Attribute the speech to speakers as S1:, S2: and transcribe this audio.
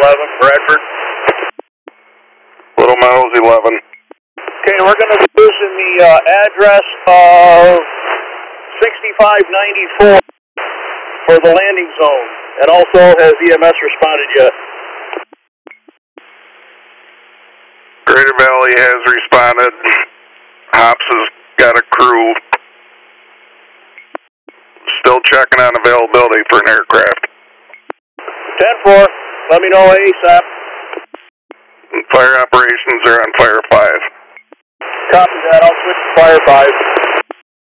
S1: Bradford.
S2: Little Meadows 11.
S1: Okay, we're going to be using the address of 6594 for the landing zone. And also, has EMS responded yet?
S2: Greater Valley has responded. Hops has got a crew. Still checking on availability for an aircraft.
S1: 10-4, let me know ASAP.
S2: Fire operations are on Fire 5.
S1: Copy that, I'll switch to Fire 5.